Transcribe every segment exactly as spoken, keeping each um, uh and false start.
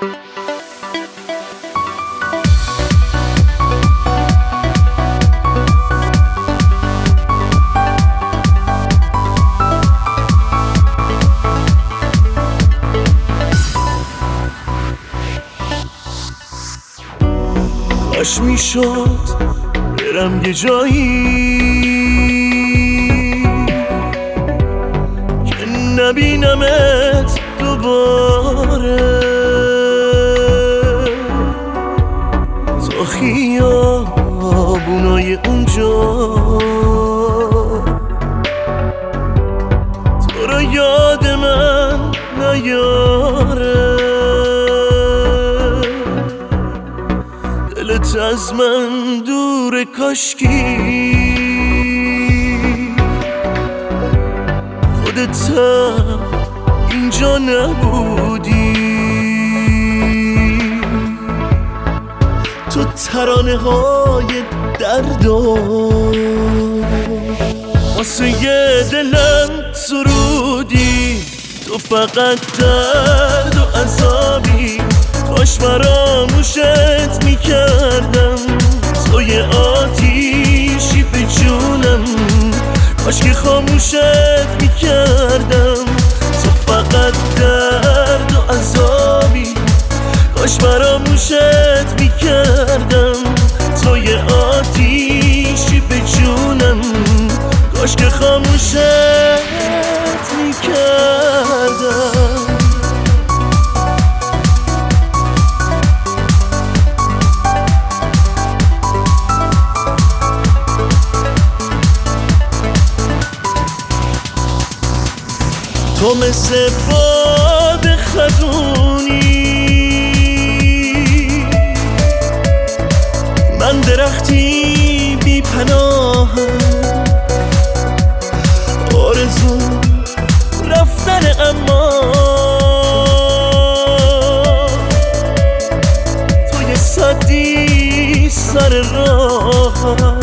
کاش میشد برم یه جایی که نبینمت دوباره، تو خیابونای اونجا تو رو یاد من نیاره، دلت از من دور، کاشکی خودت هم اینجا نبودی. تو ترانه های دردو واسه یه دلم سرودی، تو فقط درد و عذابی. کاش فراموشت میکردم، تو یه آتیشی به جونم، کاش که خاموشت میکردم. تو فقط درد و عذابی، کاش فراموشت میکردم، تو یه آتیشی به جونم، کاش که خاموشت میکردم. تو مثل باد خزونی، من درختی بی پناهم، آرزو رفتن اما تو یه صدی سر راهم.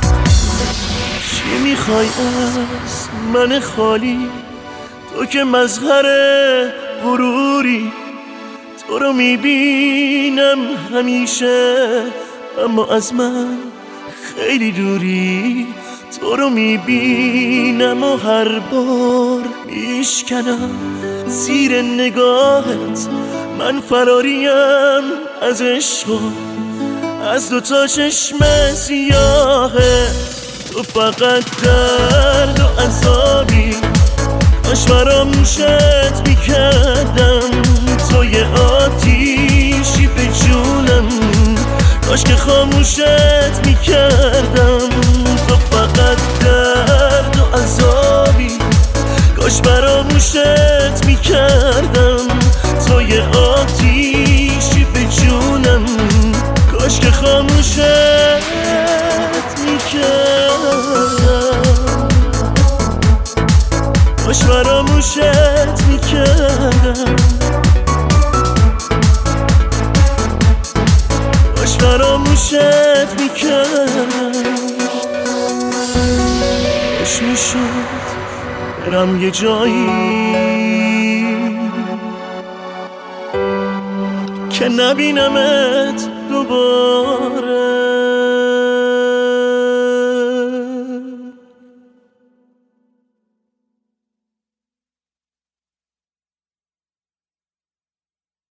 چی میخوای از من خالی؟ تو که مظهر غروری، تو رو میبینم همیشه اما از من خیلی دوری. تو رو میبینم و هر بار میشکنم زیر نگاهت، من فراریم از عشق و از دوتا چشم سیاهت. تو فقط درد و عذابی، کاش فراموشت میکردم، تو یه آتیشی به جونم، کاش که خاموشت میکردم. تو فقط درد و عذابی، کاش فراموشت میکردم، تو یه آتیشی به جونم، کاش که خاموشت میکردم، کاش فراموشت میکردم، کاش فراموشت میکردم. کاش میشد برم یه جایی که نبینمت دوباره،